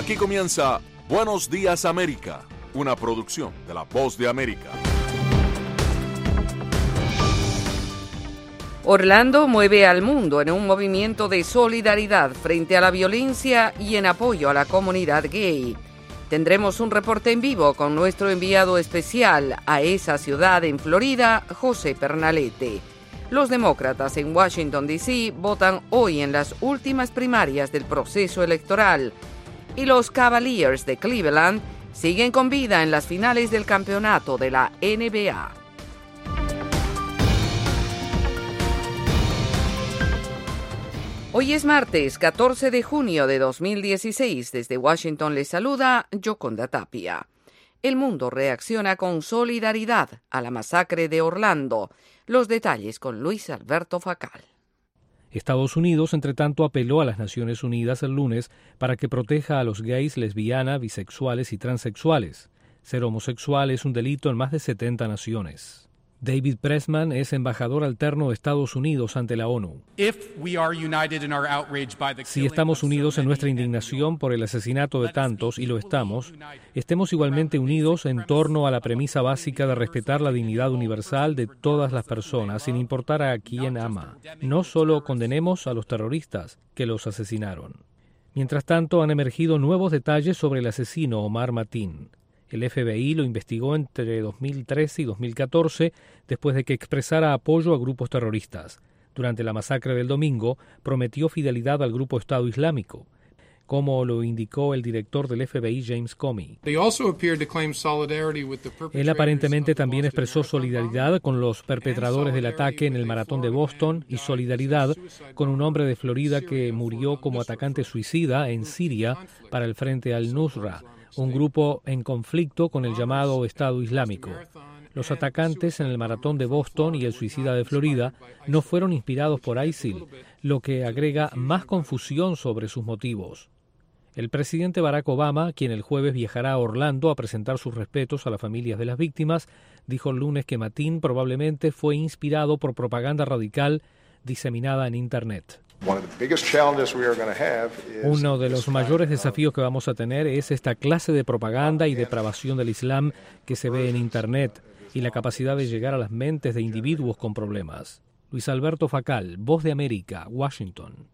Aquí comienza Buenos Días América, una producción de La Voz de América. Orlando mueve al mundo en un movimiento de solidaridad frente a la violencia y en apoyo a la comunidad gay. Tendremos un reporte en vivo con nuestro enviado especial a esa ciudad en Florida, José Pernalete. Los demócratas en Washington, D.C. votan hoy en las últimas primarias del proceso electoral. Y los Cavaliers de Cleveland siguen con vida en las finales del campeonato de la NBA. Hoy es martes, 14 de junio de 2016. Desde Washington les saluda Yoconda Tapia. El mundo reacciona con solidaridad a la masacre de Orlando. Los detalles con Luis Alberto Facal. Estados Unidos, entre tanto, apeló a las Naciones Unidas el lunes para que proteja a los gays, lesbianas, bisexuales y transexuales. Ser homosexual es un delito en más de 70 naciones. David Pressman es embajador alterno de Estados Unidos ante la ONU. Si estamos unidos en nuestra indignación por el asesinato de tantos, y lo estamos, estemos igualmente unidos en torno a la premisa básica de respetar la dignidad universal de todas las personas, sin importar a quién ama. No solo condenemos a los terroristas que los asesinaron. Mientras tanto, han emergido nuevos detalles sobre el asesino Omar Mateen. El FBI lo investigó entre 2013 y 2014 después de que expresara apoyo a grupos terroristas. Durante la masacre del domingo, prometió fidelidad al grupo Estado Islámico, como lo indicó el director del FBI, James Comey. Él aparentemente también expresó solidaridad con los perpetradores del ataque en el maratón de Boston y solidaridad con un hombre de Florida que murió como atacante suicida en Siria para el Frente al-Nusra, un grupo en conflicto con el llamado Estado Islámico. Los atacantes en el maratón de Boston y el suicida de Florida no fueron inspirados por ISIL, lo que agrega más confusión sobre sus motivos. El presidente Barack Obama, quien el jueves viajará a Orlando a presentar sus respetos a las familias de las víctimas, dijo el lunes que Mateen probablemente fue inspirado por propaganda radical diseminada en Internet. Uno de los mayores desafíos que vamos a tener es esta clase de propaganda y depravación del Islam que se ve en Internet y la capacidad de llegar a las mentes de individuos con problemas. Luis Alberto Facal, Voz de América, Washington.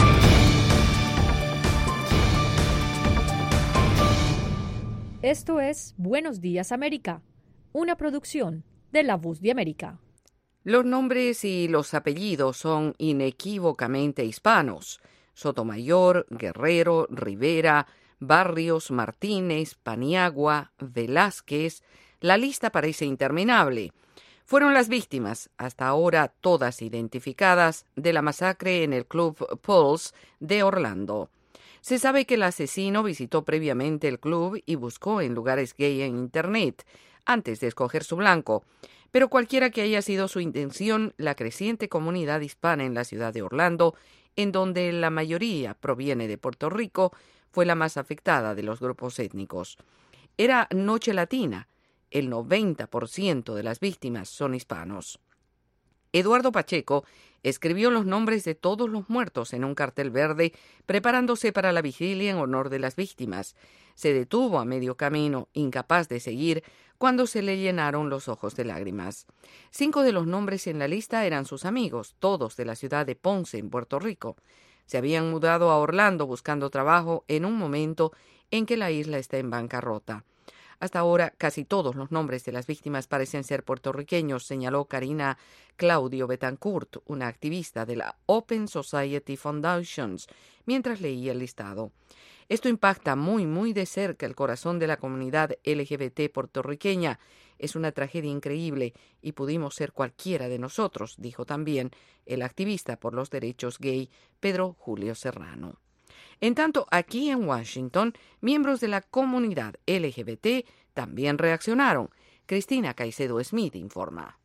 Esto es Buenos Días América, una producción de La Voz de América. Los nombres y los apellidos son inequívocamente hispanos. Sotomayor, Guerrero, Rivera, Barrios, Martínez, Paniagua, Velázquez. La lista parece interminable. Fueron las víctimas, hasta ahora todas identificadas, de la masacre en el Club Pulse de Orlando. Se sabe que el asesino visitó previamente el club y buscó en lugares gay en Internet antes de escoger su blanco. Pero cualquiera que haya sido su intención, la creciente comunidad hispana en la ciudad de Orlando, en donde la mayoría proviene de Puerto Rico, fue la más afectada de los grupos étnicos. Era Noche Latina. El 90% de las víctimas son hispanos. Eduardo Pacheco escribió los nombres de todos los muertos en un cartel verde, preparándose para la vigilia en honor de las víctimas. Se detuvo a medio camino, incapaz de seguir, cuando se le llenaron los ojos de lágrimas. 5 de los nombres en la lista eran sus amigos, todos de la ciudad de Ponce, en Puerto Rico. Se habían mudado a Orlando buscando trabajo en un momento en que la isla está en bancarrota. Hasta ahora, casi todos los nombres de las víctimas parecen ser puertorriqueños, señaló Karina Claudio Betancourt, una activista de la Open Society Foundations, mientras leía el listado. Esto impacta muy de cerca el corazón de la comunidad LGBT puertorriqueña. Es una tragedia increíble y pudimos ser cualquiera de nosotros, dijo también el activista por los derechos gay Pedro Julio Serrano. En tanto, aquí en Washington, miembros de la comunidad LGBT también reaccionaron. Cristina Caicedo Smith informa.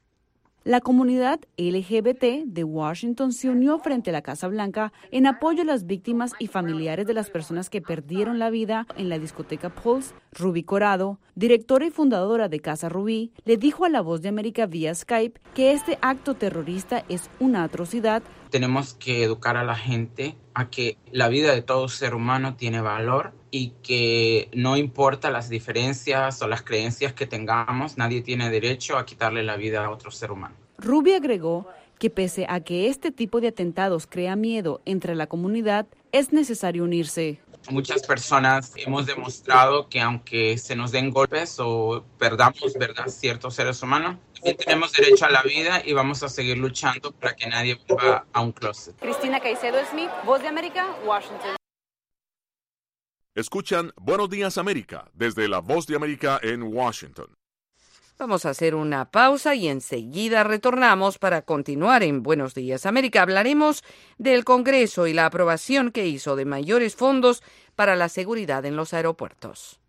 La comunidad LGBT de Washington se unió frente a la Casa Blanca en apoyo a las víctimas y familiares de las personas que perdieron la vida en la discoteca Pulse. Rubí Corado, directora y fundadora de Casa Rubí, le dijo a La Voz de América vía Skype que este acto terrorista es una atrocidad. Tenemos que educar a la gente a que la vida de todo ser humano tiene valor y que no importa las diferencias o las creencias que tengamos, nadie tiene derecho a quitarle la vida a otro ser humano. Ruby agregó que pese a que este tipo de atentados crea miedo entre la comunidad, es necesario unirse. Muchas personas hemos demostrado que aunque se nos den golpes o perdamos, ¿verdad?, ciertos seres humanos, también tenemos derecho a la vida y vamos a seguir luchando para que nadie vuelva a un closet. Cristina Caicedo Smith, Voz de América, Washington. Escuchan Buenos Días América desde la Voz de América en Washington. Vamos a hacer una pausa y enseguida retornamos para continuar en Buenos Días América. Hablaremos del Congreso y la aprobación que hizo de mayores fondos para la seguridad en los aeropuertos.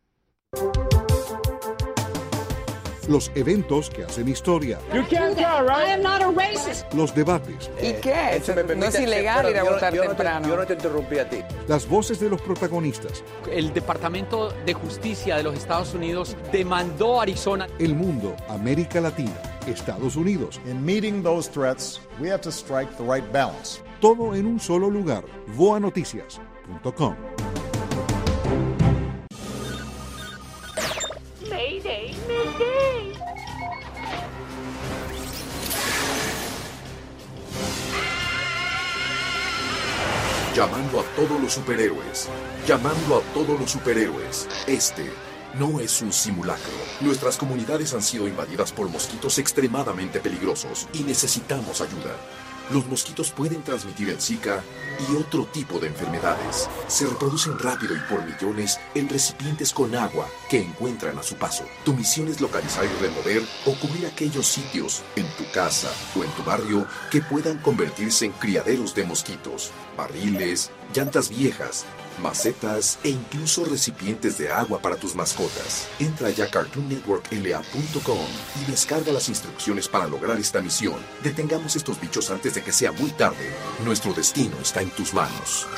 Los eventos que hacen historia. Los debates. ¿Y qué? No es ilegal ir a votar temprano. Yo no te interrumpí a ti. Las voces de los protagonistas. El Departamento de Justicia de los Estados Unidos demandó a Arizona. El mundo, América Latina, Estados Unidos. In meeting those threats, we have to strike the right balance. Todo en un solo lugar. voanoticias.com. Mayday, mayday. Llamando a todos los superhéroes. Llamando a todos los superhéroes. Este no es un simulacro. Nuestras comunidades han sido invadidas por mosquitos extremadamente peligrosos y necesitamos ayuda. Los mosquitos pueden transmitir el Zika y otro tipo de enfermedades. Se reproducen rápido y por millones en recipientes con agua que encuentran a su paso. Tu misión es localizar y remover o cubrir aquellos sitios en tu casa o en tu barrio que puedan convertirse en criaderos de mosquitos, barriles, llantas viejas, macetas e incluso recipientes de agua para tus mascotas. Entra ya a CartoonNetworkLA.com y descarga las instrucciones para lograr esta misión. Detengamos estos bichos antes de que sea muy tarde. Nuestro destino está en tus manos.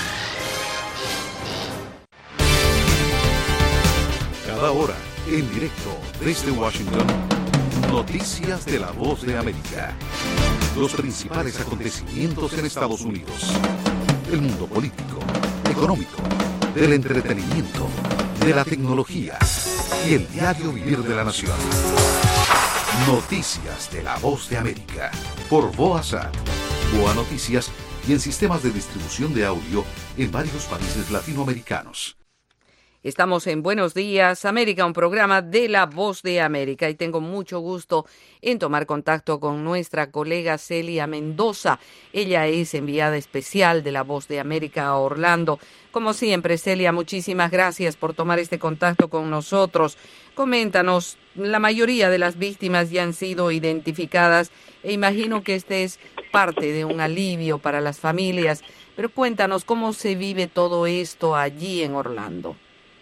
Cada hora, en directo desde Washington, noticias de la Voz de América. Los principales acontecimientos en Estados Unidos. El mundo político, económico, del entretenimiento, de la tecnología y el diario vivir de la nación. Noticias de la Voz de América por VOASAT, VOA Noticias y en sistemas de distribución de audio en varios países latinoamericanos. Estamos en Buenos Días América, un programa de La Voz de América, y tengo mucho gusto en tomar contacto con nuestra colega Celia Mendoza. Ella es enviada especial de La Voz de América a Orlando. Como siempre, Celia, muchísimas gracias por tomar este contacto con nosotros. Coméntanos, la mayoría de las víctimas ya han sido identificadas e imagino que este es parte de un alivio para las familias, pero cuéntanos cómo se vive todo esto allí en Orlando.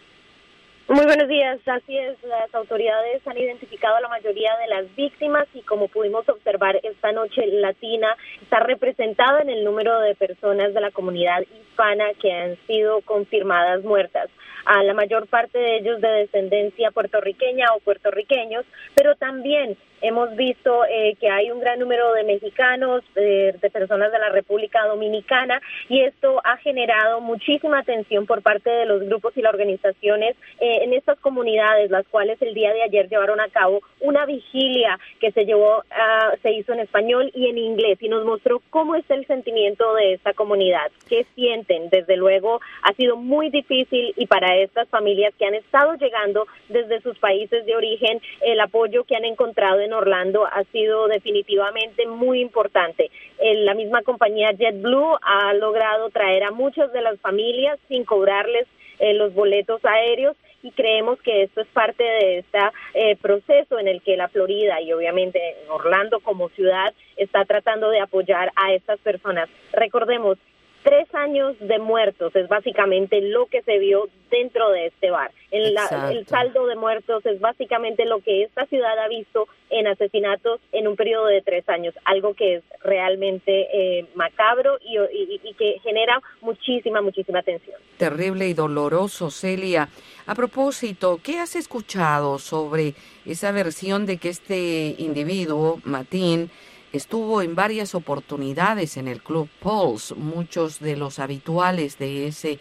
Muy buenos días, así es, las autoridades han identificado a la mayoría de las víctimas y como pudimos observar esta noche latina está representada en el número de personas de la comunidad hispana que han sido confirmadas muertas. A la mayor parte de ellos de descendencia puertorriqueña o puertorriqueños, pero también hemos visto que hay un gran número de mexicanos, de personas de la República Dominicana, y esto ha generado muchísima atención por parte de los grupos y las organizaciones en estas comunidades, las cuales el día de ayer llevaron a cabo una vigilia que se hizo en español y en inglés, y nos mostró cómo es el sentimiento de esta comunidad, qué sienten. Desde luego ha sido muy difícil, y para estas familias que han estado llegando desde sus países de origen, el apoyo que han encontrado en Orlando ha sido definitivamente muy importante. La misma compañía JetBlue ha logrado traer a muchas de las familias sin cobrarles los boletos aéreos, y creemos que esto es parte de este proceso en el que la Florida y obviamente Orlando como ciudad está tratando de apoyar a estas personas. Recordemos, 3 años de muertos es básicamente lo que se vio dentro de este bar. El saldo de muertos es básicamente lo que esta ciudad ha visto en asesinatos en un periodo de 3 años, algo que es realmente macabro y que genera muchísima tensión. Terrible y doloroso, Celia. A propósito, ¿qué has escuchado sobre esa versión de que este individuo, Mateen, estuvo en varias oportunidades en el Club Pulse? Muchos de los habituales de ese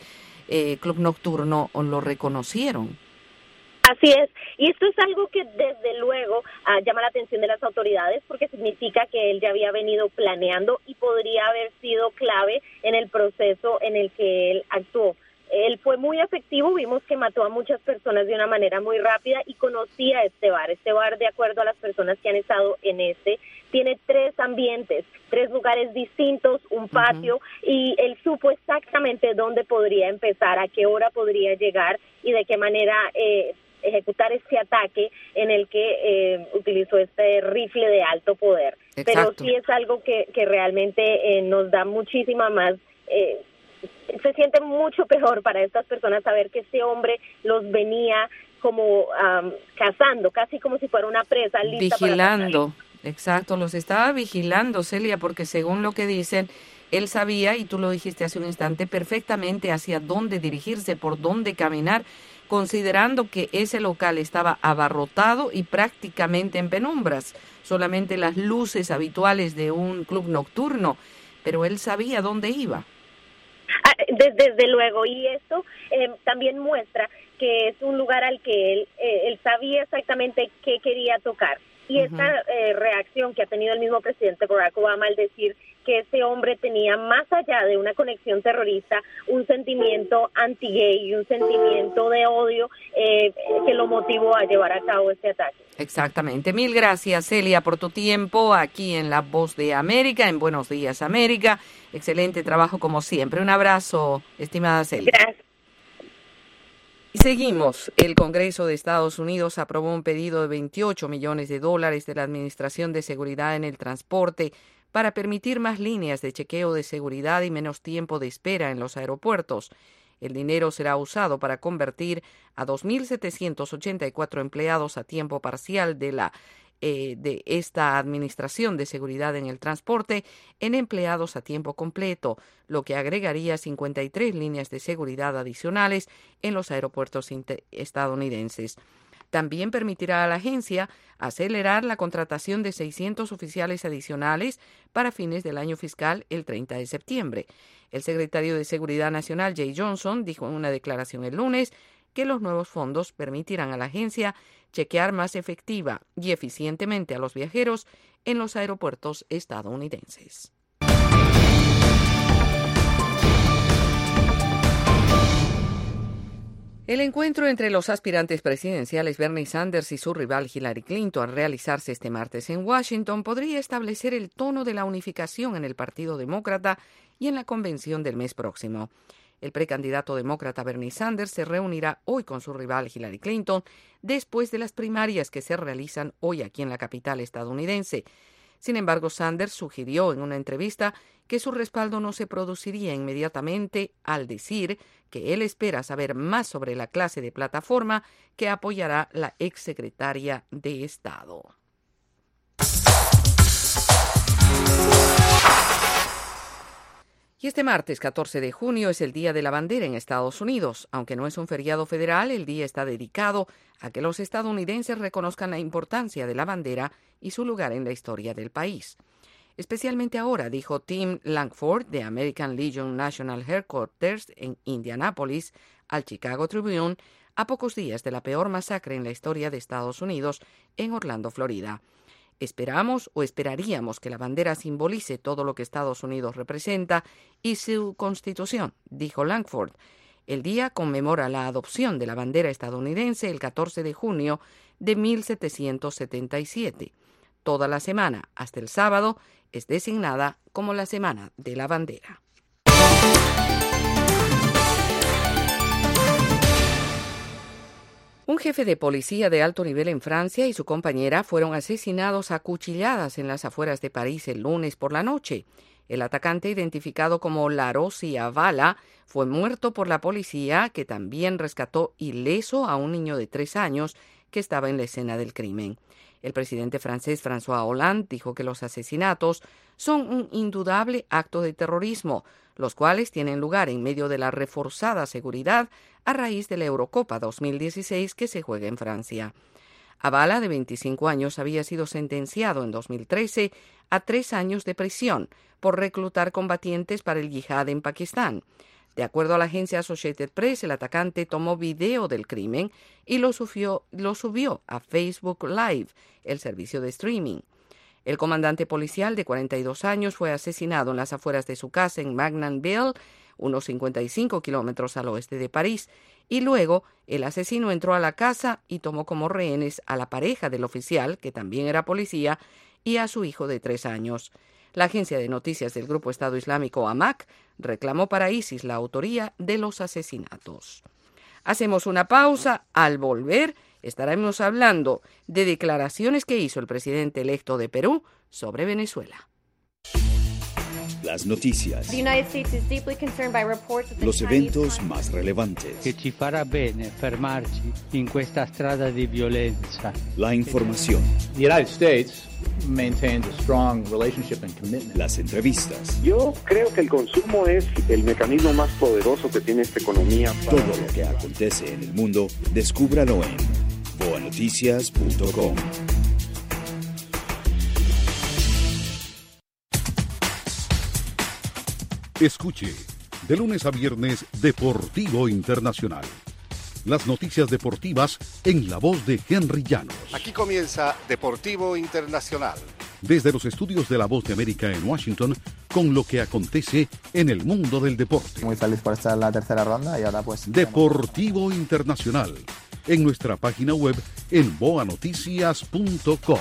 club nocturno lo reconocieron. Así es, y esto es algo que desde luego llama la atención de las autoridades porque significa que él ya había venido planeando y podría haber sido clave en el proceso en el que él actuó. Él fue muy efectivo, vimos que mató a muchas personas de una manera muy rápida y conocía este bar. Este bar, de acuerdo a las personas que han estado en tiene 3 ambientes, 3 lugares distintos, un patio, y él supo exactamente dónde podría empezar, a qué hora podría llegar y de qué manera ejecutar este ataque en el que utilizó este rifle de alto poder. Exacto. Pero sí es algo que realmente nos da muchísima más... se siente mucho peor para estas personas saber que este hombre los venía como cazando, casi como si fuera una presa lista vigilando. Exacto, los estaba vigilando, Celia, porque según lo que dicen, él sabía, y tú lo dijiste hace un instante, perfectamente hacia dónde dirigirse, por dónde caminar, considerando que ese local estaba abarrotado y prácticamente en penumbras, solamente las luces habituales de un club nocturno, pero él sabía dónde iba. Desde luego, y esto también muestra que es un lugar al que él sabía exactamente qué quería tocar. Y esta reacción que ha tenido el mismo presidente Barack Obama al decir que ese hombre tenía, más allá de una conexión terrorista, un sentimiento anti-gay y un sentimiento de odio que lo motivó a llevar a cabo este ataque. Exactamente. Mil gracias, Celia, por tu tiempo aquí en La Voz de América, en Buenos Días, América. Excelente trabajo como siempre. Un abrazo, estimada Celia. Gracias. Y seguimos. El Congreso de Estados Unidos aprobó un pedido de $28 millones de la Administración de Seguridad en el Transporte para permitir más líneas de chequeo de seguridad y menos tiempo de espera en los aeropuertos. El dinero será usado para convertir a 2.784 empleados a tiempo parcial de esta Administración de Seguridad en el Transporte en empleados a tiempo completo, lo que agregaría 53 líneas de seguridad adicionales en los aeropuertos estadounidenses. También permitirá a la agencia acelerar la contratación de 600 oficiales adicionales para fines del año fiscal el 30 de septiembre. El secretario de Seguridad Nacional, Jay Johnson, dijo en una declaración el lunes que los nuevos fondos permitirán a la agencia chequear más efectiva y eficientemente a los viajeros en los aeropuertos estadounidenses. El encuentro entre los aspirantes presidenciales Bernie Sanders y su rival Hillary Clinton al realizarse este martes en Washington podría establecer el tono de la unificación en el Partido Demócrata y en la convención del mes próximo. El precandidato demócrata Bernie Sanders se reunirá hoy con su rival Hillary Clinton después de las primarias que se realizan hoy aquí en la capital estadounidense. Sin embargo, Sanders sugirió en una entrevista que su respaldo no se produciría inmediatamente al decir que él espera saber más sobre la clase de plataforma que apoyará la exsecretaria de Estado. Y este martes 14 de junio es el Día de la Bandera en Estados Unidos. Aunque no es un feriado federal, el día está dedicado a que los estadounidenses reconozcan la importancia de la bandera y su lugar en la historia del país. Especialmente ahora, dijo Tim Langford de American Legion National Headquarters en Indianápolis al Chicago Tribune, a pocos días de la peor masacre en la historia de Estados Unidos en Orlando, Florida. Esperamos o esperaríamos que la bandera simbolice todo lo que Estados Unidos representa y su constitución, dijo Langford. El día conmemora la adopción de la bandera estadounidense el 14 de junio de 1777. Toda la semana, hasta el sábado, es designada como la Semana de la Bandera. Un jefe de policía de alto nivel en Francia y su compañera fueron asesinados a cuchilladas en las afueras de París el lunes por la noche. El atacante, identificado como Larossi Avala, fue muerto por la policía, que también rescató ileso a un niño de 3 años que estaba en la escena del crimen. El presidente francés François Hollande dijo que los asesinatos son un indudable acto de terrorismo, los cuales tienen lugar en medio de la reforzada seguridad a raíz de la Eurocopa 2016 que se juega en Francia. Avala, de 25 años, había sido sentenciado en 2013 a 3 años de prisión por reclutar combatientes para el yihad en Pakistán. De acuerdo a la agencia Associated Press, el atacante tomó video del crimen y lo subió a Facebook Live, el servicio de streaming. El comandante policial de 42 años fue asesinado en las afueras de su casa en Magnanville, unos 55 kilómetros al oeste de París, y luego el asesino entró a la casa y tomó como rehenes a la pareja del oficial, que también era policía, y a su hijo de 3 años. La agencia de noticias del grupo Estado Islámico Amaq reclamó para ISIS la autoría de los asesinatos. Hacemos una pausa. Al volver estaremos hablando de declaraciones que hizo el presidente electo de Perú sobre Venezuela. Las noticias, los eventos más relevantes, che ci farà bene fermarci in questa strada di violenza. La información, The United States maintains a strong relationship and commitment. Las entrevistas. Yo creo que el consumo es el mecanismo más poderoso que tiene esta economía. Todo lo que acontece en el mundo, descúbralo en boanoticias.com. Escuche, de lunes a viernes, Deportivo Internacional. Las noticias deportivas en la voz de Henry Llanos. Aquí comienza Deportivo Internacional. Desde los estudios de La Voz de América en Washington, con lo que acontece en el mundo del deporte. Muy feliz por estar en la tercera ronda y ahora pues... Deportivo Internacional, en nuestra página web en boanoticias.com.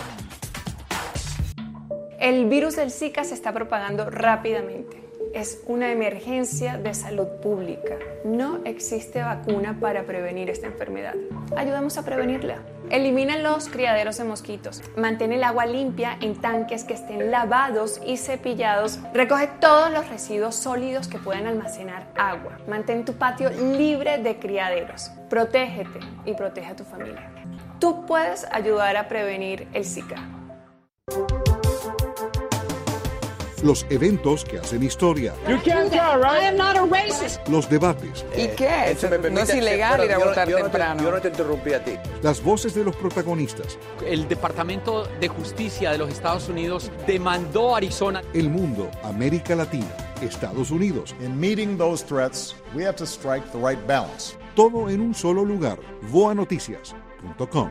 El virus del Zika se está propagando rápidamente. Es una emergencia de salud pública. No existe vacuna para prevenir esta enfermedad. Ayudamos a prevenirla. Elimina los criaderos de mosquitos. Mantén el agua limpia en tanques que estén lavados y cepillados. Recoge todos los residuos sólidos que puedan almacenar agua. Mantén tu patio libre de criaderos. Protégete y protege a tu familia. Tú puedes ayudar a prevenir el Zika. Los eventos que hacen historia. You can't tell, right? I am not a racist. Los debates. ¿Y qué? No es ilegal ir a votar temprano. Yo no te interrumpí a ti. Las voces de los protagonistas. El Departamento de Justicia de los Estados Unidos demandó a Arizona. El mundo, América Latina, Estados Unidos. In meeting those threats, we have to strike the right balance. Todo en un solo lugar. boanoticias.com.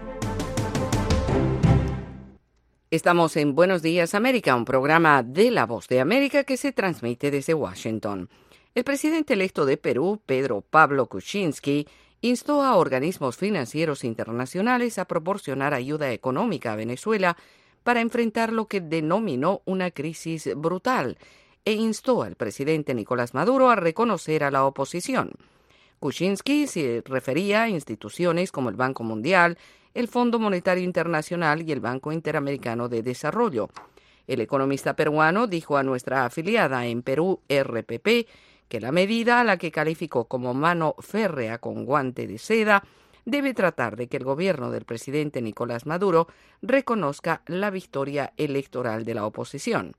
Estamos en Buenos Días América, un programa de La Voz de América que se transmite desde Washington. El presidente electo de Perú, Pedro Pablo Kuczynski, instó a organismos financieros internacionales a proporcionar ayuda económica a Venezuela para enfrentar lo que denominó una crisis brutal e instó al presidente Nicolás Maduro a reconocer a la oposición. Kuczynski se refería a instituciones como el Banco Mundial, el Fondo Monetario Internacional y el Banco Interamericano de Desarrollo. El economista peruano dijo a nuestra afiliada en Perú, RPP, que la medida a la que calificó como mano férrea con guante de seda debe tratar de que el gobierno del presidente Nicolás Maduro reconozca la victoria electoral de la oposición.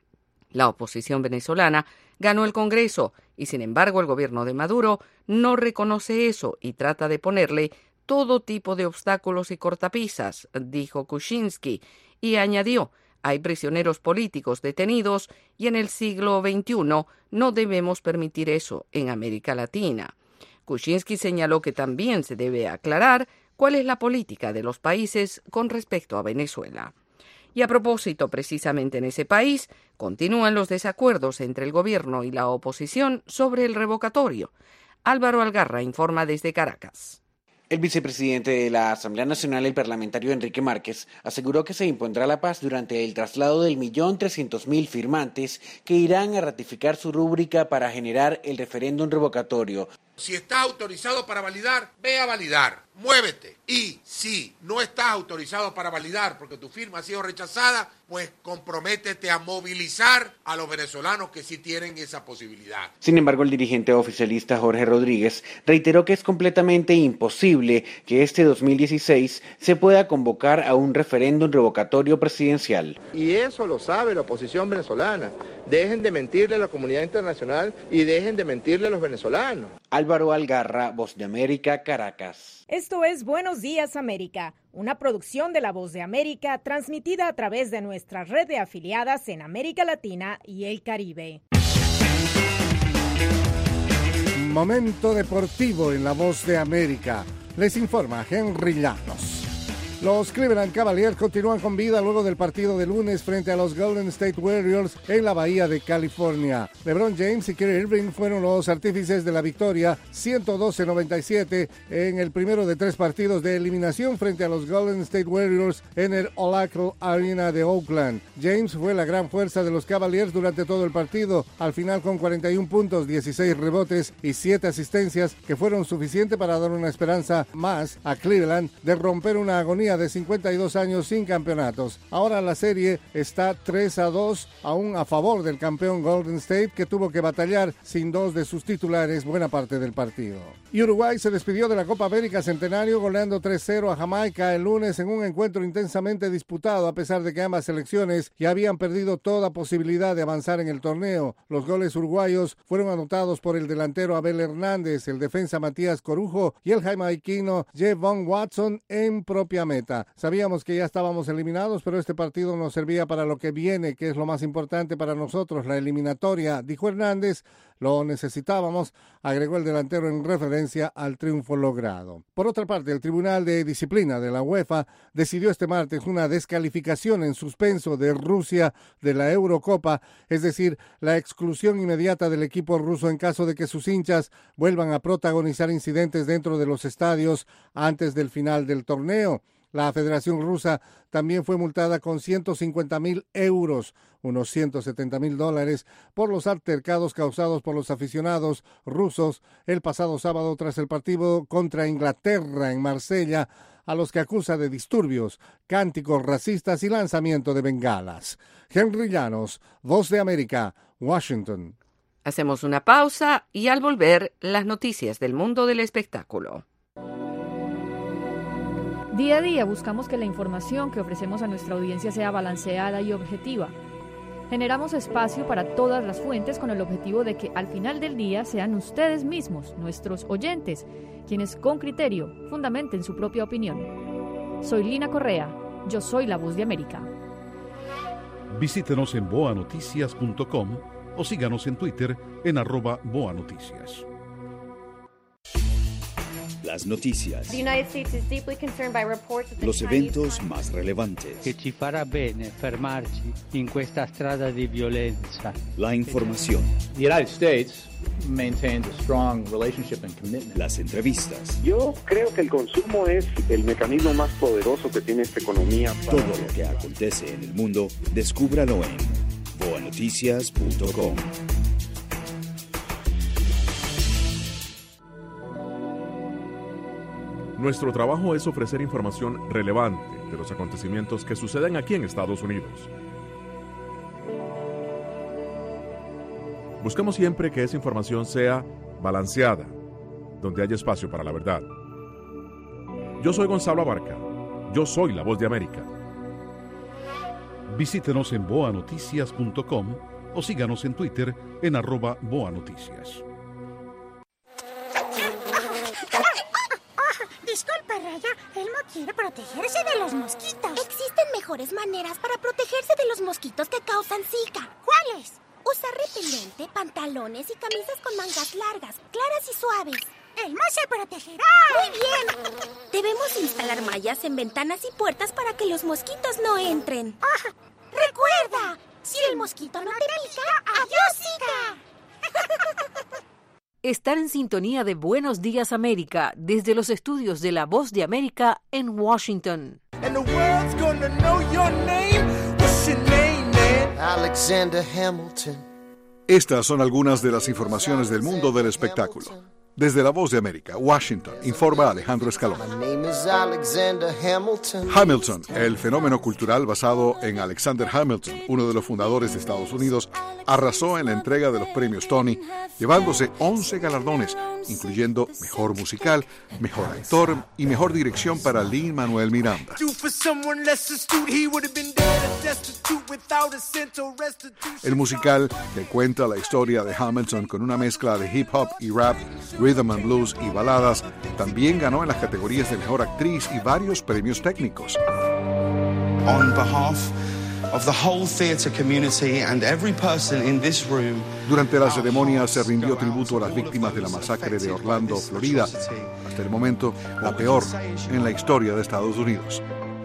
La oposición venezolana ganó el Congreso y, sin embargo, el gobierno de Maduro no reconoce eso y trata de ponerle todo tipo de obstáculos y cortapisas, dijo Kuczynski, y añadió, hay prisioneros políticos detenidos y en el siglo XXI no debemos permitir eso en América Latina. Kuczynski señaló que también se debe aclarar cuál es la política de los países con respecto a Venezuela. Y a propósito, precisamente en ese país, continúan los desacuerdos entre el gobierno y la oposición sobre el revocatorio. Álvaro Algarra informa desde Caracas. El vicepresidente de la Asamblea Nacional, el parlamentario Enrique Márquez, aseguró que se impondrá la paz durante el traslado del 1.300.000 firmantes que irán a ratificar su rúbrica para generar el referéndum revocatorio. Si estás autorizado para validar, ve a validar, muévete. Y si no estás autorizado para validar porque tu firma ha sido rechazada, pues comprométete a movilizar a los venezolanos que sí tienen esa posibilidad. Sin embargo, el dirigente oficialista Jorge Rodríguez reiteró que es completamente imposible que este 2016 se pueda convocar a un referéndum revocatorio presidencial. Y eso lo sabe la oposición venezolana. Dejen de mentirle a la comunidad internacional y dejen de mentirle a los venezolanos. Álvaro Algarra, Voz de América, Caracas. Esto es Buenos Días América, una producción de La Voz de América transmitida a través de nuestra red de afiliadas en América Latina y el Caribe. momento deportivo en La Voz de América. Les informa Henry Llanos. Los Cleveland Cavaliers continúan con vida luego del partido de lunes frente a los Golden State Warriors en la Bahía de California. LeBron James y Kyrie Irving fueron los artífices de la victoria 112-97 en el primero de 3 partidos de eliminación frente a los Golden State Warriors en el Oracle Arena de Oakland. James fue la gran fuerza de los Cavaliers durante todo el partido, al final con 41 puntos, 16 rebotes y 7 asistencias que fueron suficientes para dar una esperanza más a Cleveland de romper una agonía de 52 años sin campeonatos. Ahora la serie está 3-2, aún a favor del campeón Golden State, que tuvo que batallar sin 2 de sus titulares buena parte del partido. Y Uruguay se despidió de la Copa América Centenario goleando 3-0 a Jamaica el lunes en un encuentro intensamente disputado, a pesar de que ambas selecciones ya habían perdido toda posibilidad de avanzar en el torneo. Los goles uruguayos fueron anotados por el delantero Abel Hernández, el defensa Matías Corujo y el jamaiquino Javon Watson en propia meta. Sabíamos que ya estábamos eliminados, pero este partido nos servía para lo que viene, que es lo más importante para nosotros, la eliminatoria, dijo Hernández. Lo necesitábamos, agregó el delantero en referencia al triunfo logrado. Por otra parte, el Tribunal de Disciplina de la UEFA decidió este martes una descalificación en suspenso de Rusia de la Eurocopa, es decir, la exclusión inmediata del equipo ruso en caso de que sus hinchas vuelvan a protagonizar incidentes dentro de los estadios antes del final del torneo. La Federación Rusa también fue multada con 150.000 euros, unos $170.000, por los altercados causados por los aficionados rusos el pasado sábado tras el partido contra Inglaterra en Marsella, a los que acusa de disturbios, cánticos racistas y lanzamiento de bengalas. Henry Llanos, Voz de América, Washington. Hacemos una pausa y al volver, las noticias del mundo del espectáculo. Día a día buscamos que la información que ofrecemos a nuestra audiencia sea balanceada y objetiva. Generamos espacio para todas las fuentes con el objetivo de que al final del día sean ustedes mismos, nuestros oyentes, quienes con criterio fundamenten su propia opinión. Soy Lina Correa, yo soy la Voz de América. Visítenos en boanoticias.com o síganos en Twitter en @boanoticias. Las noticias, los eventos más relevantes, che ci farà bene fermarci in questa strada di violenza. La información, The United States maintains a strong relationship and commitment. Las entrevistas. Yo creo que el consumo es el mecanismo más poderoso que tiene esta economía. Todo lo que acontece en el mundo, descúbralo en boanoticias.com. Nuestro trabajo es ofrecer información relevante de los acontecimientos que suceden aquí en Estados Unidos. Buscamos siempre que esa información sea balanceada, donde haya espacio para la verdad. Yo soy Gonzalo Abarca. Yo soy la Voz de América. Visítenos en boanoticias.com o síganos en Twitter en @boanoticias. Disculpe, Raya, Elmo quiere protegerse de los mosquitos. Existen mejores maneras para protegerse de los mosquitos que causan Zika. ¿Cuáles? Usar repelente, pantalones y camisas con mangas largas, claras y suaves. ¡Elmo se protegerá! ¡Muy bien! Debemos instalar mallas en ventanas y puertas para que los mosquitos no entren. ¡Recuerda! Si el mosquito no te pica, ¡adiós, Zika! Están en sintonía de Buenos Días América desde los estudios de La Voz de América en Washington. Alexander Hamilton. Estas son algunas de las informaciones del mundo del espectáculo. Desde La Voz de América, Washington, informa Alejandro Escalón. Hamilton, el fenómeno cultural basado en Alexander Hamilton, uno de los fundadores de Estados Unidos, arrasó en la entrega de los premios Tony, llevándose 11 galardones, incluyendo Mejor Musical, Mejor Actor y Mejor Dirección para Lin-Manuel Miranda. El musical, que cuenta la historia de Hamilton con una mezcla de hip hop y rap, rhythm and blues y baladas, también ganó en las categorías de Mejor Actriz y varios premios técnicos. On behalf of the whole theatre community and every person in this room. Durante la ceremonia se rindió tributo a las víctimas de la masacre de Orlando, Florida, hasta el momento la peor en la historia de Estados Unidos.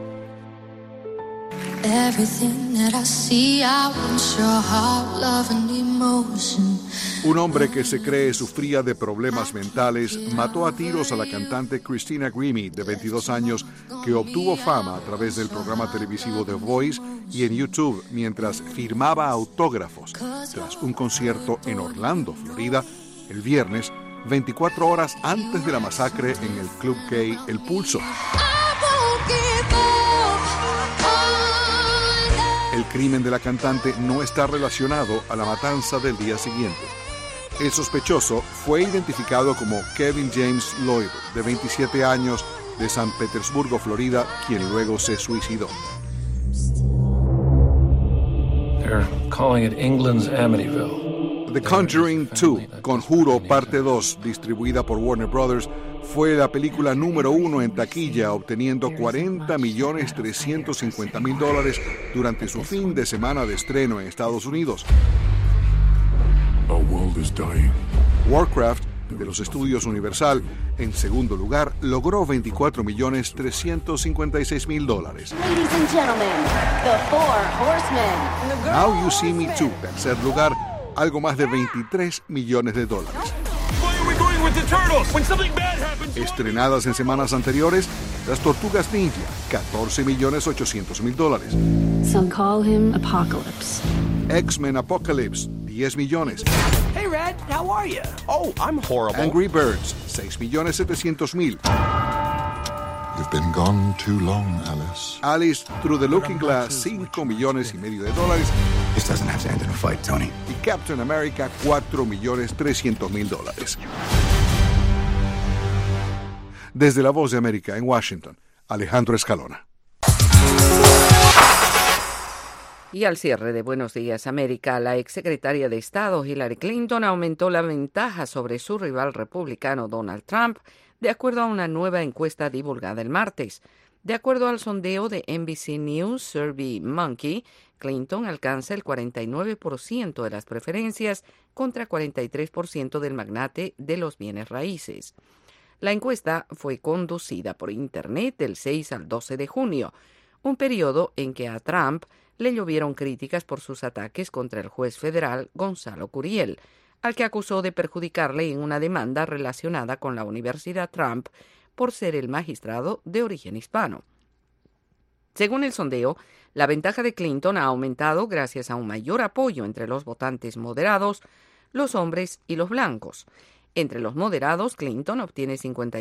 Un hombre que se cree sufría de problemas mentales mató a tiros a la cantante Christina Grimmie, de 22 años, que obtuvo fama a través del programa televisivo The Voice y en YouTube mientras firmaba autógrafos tras un concierto en Orlando, Florida, el viernes, 24 horas antes de la masacre en el club gay El Pulso. El crimen de la cantante no está relacionado a la matanza del día siguiente. El sospechoso fue identificado como Kevin James Lloyd, de 27 años, de San Petersburgo, Florida, quien luego se suicidó. They're calling it England's Amityville. The Conjuring 2, Conjuro Parte 2, distribuida por Warner Brothers, fue la película número 1 en taquilla, obteniendo $40.350.000 durante su fin de semana de estreno en Estados Unidos. Warcraft, de los estudios Universal, en segundo lugar, logró $24.356.000. Ladies and gentlemen, the Four Horsemen. Now You See Me Too, tercer lugar, algo más de $23 millones. Estrenadas en semanas anteriores, Las Tortugas Ninja, $14.800.000. Some call him Apocalypse. X-Men Apocalypse, $10 millones. Hey, Red, how are you? Oh, I'm horrible. Angry Birds, $6.700.000. You've been gone too long, Alice. Alice Through the Looking Glass, $5.5 millones. This doesn't have to end in a fight, Tony. Y Captain America, $4.300.000. Desde La Voz de América en Washington, Alejandro Escalona. Y al cierre de Buenos Días América, la exsecretaria de Estado Hillary Clinton aumentó la ventaja sobre su rival republicano Donald Trump, de acuerdo a una nueva encuesta divulgada el martes. De acuerdo al sondeo de NBC News SurveyMonkey, Clinton alcanza el 49% de las preferencias contra 43% del magnate de los bienes raíces. La encuesta fue conducida por Internet del 6 al 12 de junio, un periodo en que a Trump le llovieron críticas por sus ataques contra el juez federal Gonzalo Curiel, al que acusó de perjudicarle en una demanda relacionada con la Universidad Trump por ser el magistrado de origen hispano. Según el sondeo, la ventaja de Clinton ha aumentado gracias a un mayor apoyo entre los votantes moderados, los hombres y los blancos. Entre los moderados, Clinton obtiene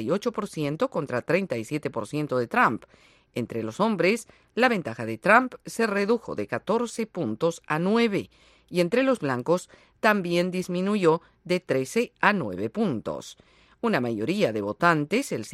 58% contra 37% de Trump. Entre los hombres, la ventaja de Trump se redujo de 14 puntos a 9, y entre los blancos también disminuyó de 13 a 9 puntos. Una mayoría de votantes, el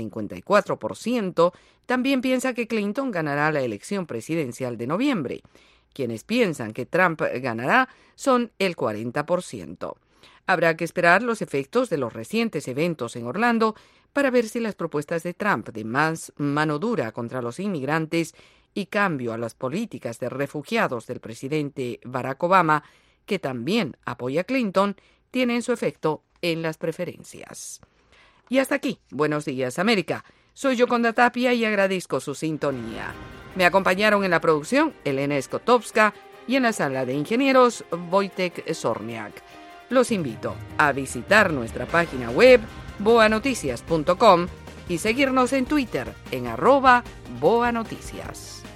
54%, también piensa que Clinton ganará la elección presidencial de noviembre. Quienes piensan que Trump ganará son el 40%. Habrá que esperar los efectos de los recientes eventos en Orlando para ver si las propuestas de Trump de más mano dura contra los inmigrantes y cambio a las políticas de refugiados del presidente Barack Obama, que también apoya a Clinton, tienen su efecto en las preferencias. Y hasta aquí, Buenos Días América. Soy Yoconda Tapia y agradezco su sintonía. Me acompañaron en la producción Elena Skotowska y en la sala de ingenieros Wojtek Zorniak. Los invito a visitar nuestra página web boanoticias.com y seguirnos en Twitter en @boanoticias.